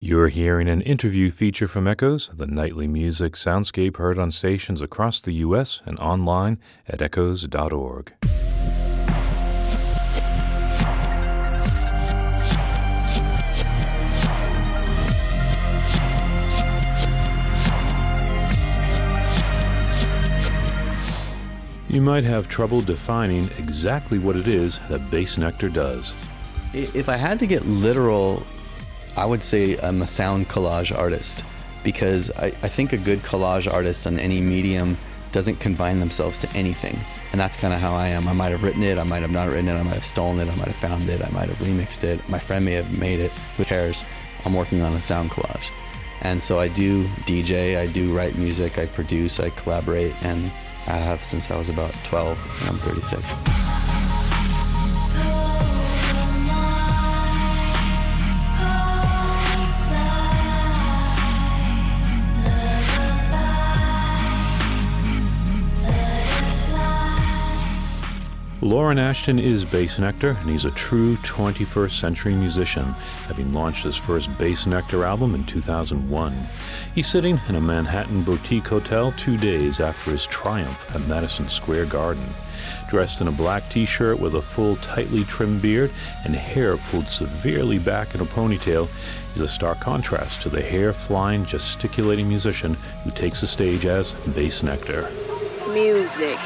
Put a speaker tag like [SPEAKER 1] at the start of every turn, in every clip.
[SPEAKER 1] You're hearing an interview feature from Echoes, the nightly music soundscape heard on stations across the U.S. and online at echoes.org. You might have trouble defining exactly what it is that Bassnectar does.
[SPEAKER 2] If I had to get literal, I would say I'm a sound collage artist, because I think a good collage artist on any medium doesn't confine themselves to anything. And that's kind of how I am. I might have written it, I might have not written it, I might have stolen it, I might have found it, I might have remixed it, my friend may have made it, who cares? I'm working on a sound collage. And so I do DJ, I do write music, I produce, I collaborate, and I have since I was about 12, and I'm 36.
[SPEAKER 1] Loren Ashton is Bassnectar, and he's a true 21st century musician, having launched his first Bassnectar album in 2001. He's sitting in a Manhattan boutique hotel 2 days after his triumph at Madison Square Garden. Dressed in a black t-shirt with a full, tightly trimmed beard and hair pulled severely back in a ponytail, he's a stark contrast to the hair-flying, gesticulating musician who takes the stage as Bassnectar.
[SPEAKER 3] Music.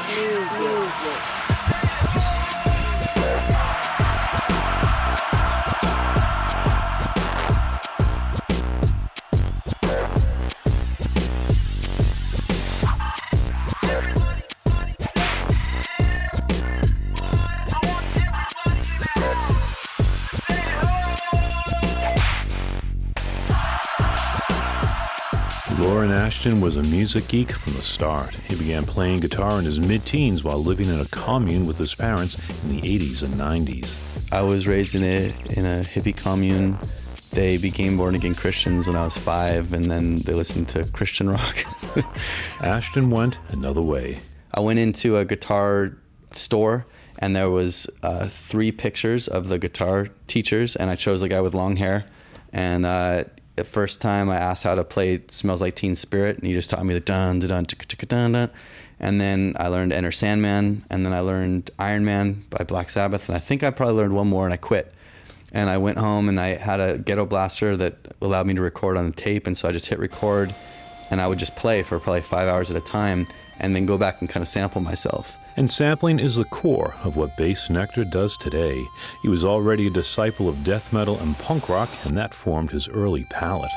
[SPEAKER 1] Loren Ashton was a music geek from the start. He began playing guitar in his mid-teens while living in a commune with his parents in the 80s and 90s.
[SPEAKER 2] I was raised in a hippie commune. They became born-again Christians when I was 5, and then they listened to Christian rock.
[SPEAKER 1] Ashton went another way. I
[SPEAKER 2] went into a guitar store, and there was 3 pictures of the guitar teachers, and I chose a guy with long hair. And the first time I asked how to play Smells Like Teen Spirit, and he just taught me the dun dun dun dun dun dun. And then I learned Enter Sandman, and then I learned Iron Man by Black Sabbath, and I think I probably learned one more, and I quit. And I went home, and I had a ghetto blaster that allowed me to record on the tape, and so I just hit record, and I would just play for probably 5 hours at a time, and then go back and kind of sample myself.
[SPEAKER 1] And sampling is the core of what Bassnectar does today. He was already a disciple of death metal and punk rock, and that formed his early palette.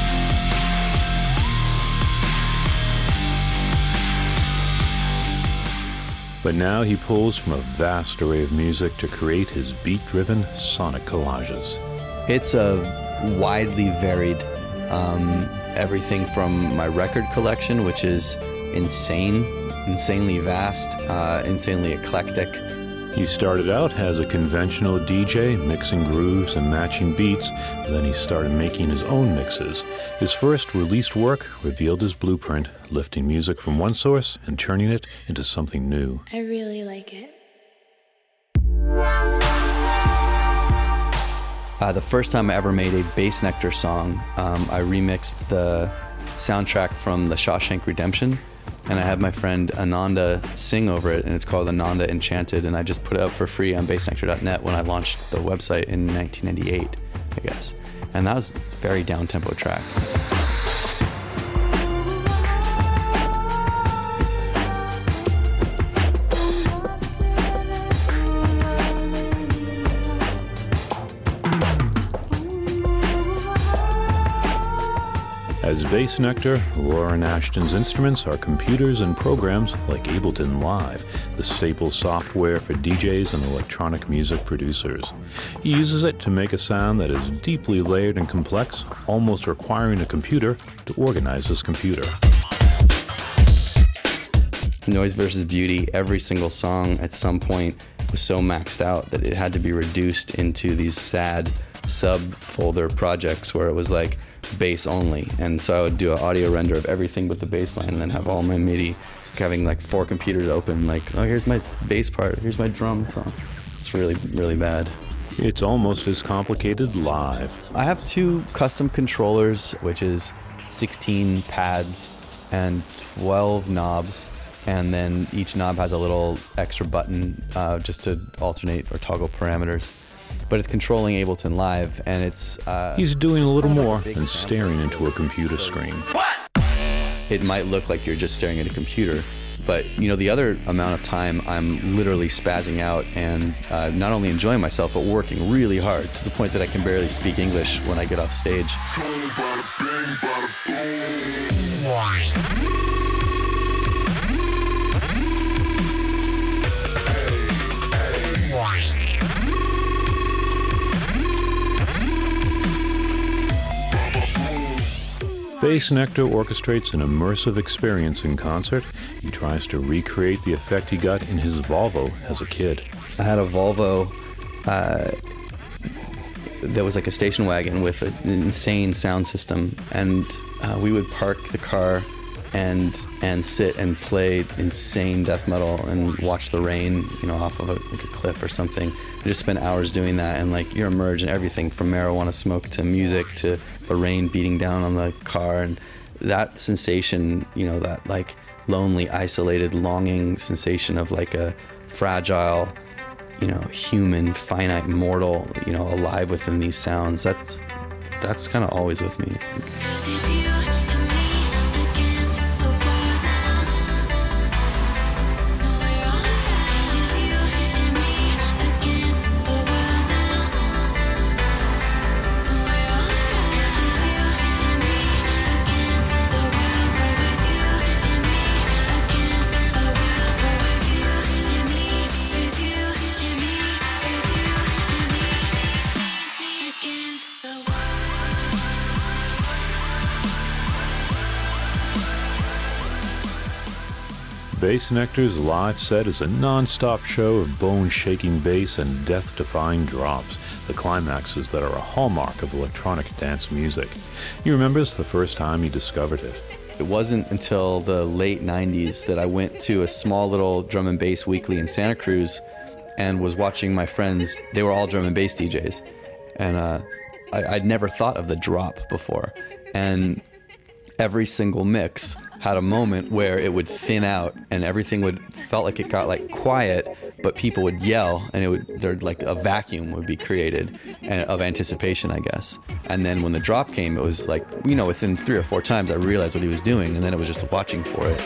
[SPEAKER 1] But now he pulls from a vast array of music to create his beat-driven sonic collages.
[SPEAKER 2] It's a widely varied, everything from my record collection, which is insanely vast, insanely eclectic.
[SPEAKER 1] He started out as a conventional DJ, mixing grooves and matching beats, but then he started making his own mixes. His first released work revealed his blueprint, lifting music from one source and turning it into something new.
[SPEAKER 3] I really like it.
[SPEAKER 2] The first time I ever made a Bassnectar song, I remixed the soundtrack from The Shawshank Redemption, and I had my friend Ananda sing over it, and it's called Ananda Enchanted, and I just put it up for free on bassnectar.net when I launched the website in 1998, I guess. And that was a very down-tempo track.
[SPEAKER 1] As Bassnectar, Loren Ashton's instruments are computers and programs like Ableton Live, the staple software for DJs and electronic music producers. He uses it to make a sound that is deeply layered and complex, almost requiring a computer to organize his computer.
[SPEAKER 2] Noise versus Beauty, every single song at some point was so maxed out that it had to be reduced into these sad subfolder projects where it was like bass only, and so I would do an audio render of everything but the bass line and then have all my MIDI, having like 4 computers open, like, oh, here's my bass part, here's my drum song. It's really, really bad.
[SPEAKER 1] It's almost as complicated live.
[SPEAKER 2] I have 2 custom controllers, which is 16 pads and 12 knobs. And then each knob has a little extra button just to alternate or toggle parameters. But it's controlling Ableton Live, and it's...
[SPEAKER 1] He's doing a little more than staring into a computer screen.
[SPEAKER 2] It might look like you're just staring at a computer, but the other amount of time I'm literally spazzing out and not only enjoying myself, but working really hard to the point that I can barely speak English when I get off stage.
[SPEAKER 1] Bass Nectar orchestrates an immersive experience in concert. He tries to recreate the effect he got in his Volvo as a kid.
[SPEAKER 2] I had a Volvo that was like a station wagon with an insane sound system, and we would park the car and sit and play insane death metal and watch the rain, off of a cliff or something. We just spent hours doing that, and you're immersed in everything from marijuana smoke to music to the rain beating down on the car, and that sensation, that lonely, isolated, longing sensation of a fragile, human, finite mortal, alive within these sounds. That's kind of always with me.
[SPEAKER 1] Bass Nectar's live set is a non-stop show of bone-shaking bass and death-defying drops, the climaxes that are a hallmark of electronic dance music. He remembers the first time he discovered it.
[SPEAKER 2] It wasn't until the late 90s that I went to a small little drum and bass weekly in Santa Cruz and was watching my friends. They were all drum and bass DJs. And I'd never thought of the drop before. And every single mix had a moment where it would thin out and everything felt like it got quiet, but people would yell and a vacuum would be created of anticipation, I guess. And then when the drop came, it was within 3 or 4 times I realized what he was doing, and then it was just watching for it.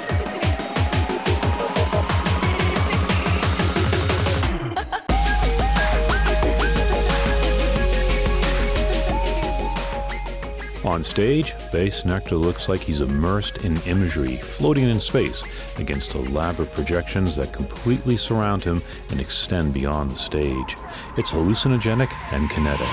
[SPEAKER 1] On stage, Bass Nectar looks like he's immersed in imagery, floating in space against elaborate projections that completely surround him and extend beyond the stage. It's hallucinogenic and kinetic.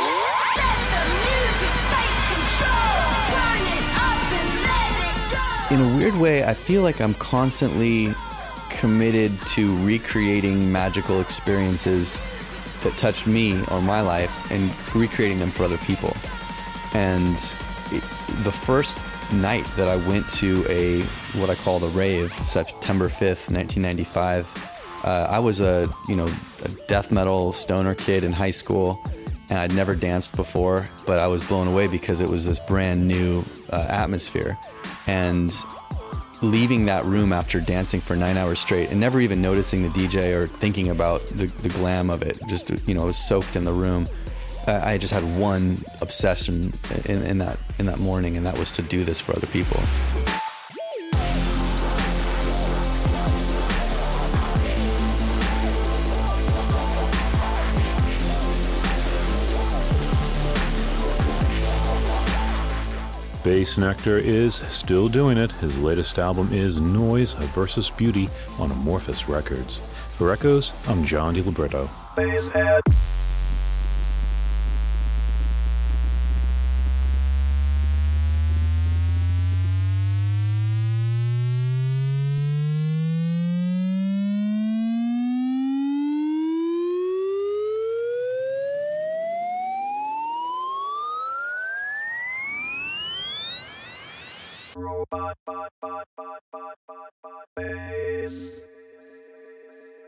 [SPEAKER 2] In a weird way, I feel like I'm constantly committed to recreating magical experiences that touched me or my life and recreating them for other people. And the first night that I went to what I call the rave, September 5th, 1995, I was a death metal stoner kid in high school, and I'd never danced before, but I was blown away because it was this brand new atmosphere. And leaving that room after dancing for 9 hours straight and never even noticing the DJ or thinking about the glam of it, just, I was soaked in the room. I just had one obsession in that morning, and that was to do this for other people.
[SPEAKER 1] Bass Nectar is still doing it. His latest album is Noise versus Beauty on Amorphous Records. For Echoes, I'm John DiLibretto. Basshead.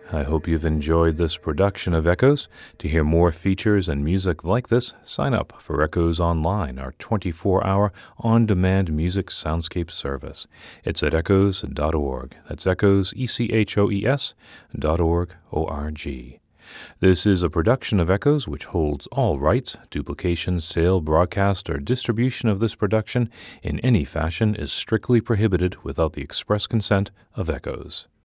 [SPEAKER 1] I hope you've enjoyed this production of Echoes. To hear more features and music like this, sign up for Echoes Online, our 24-hour on-demand music soundscape service. It's at echoes.org. That's Echoes, ECHOES.org, O-R-G. This is a production of Echoes which holds all rights. Duplication, sale, broadcast, or distribution of this production in any fashion is strictly prohibited without the express consent of Echoes.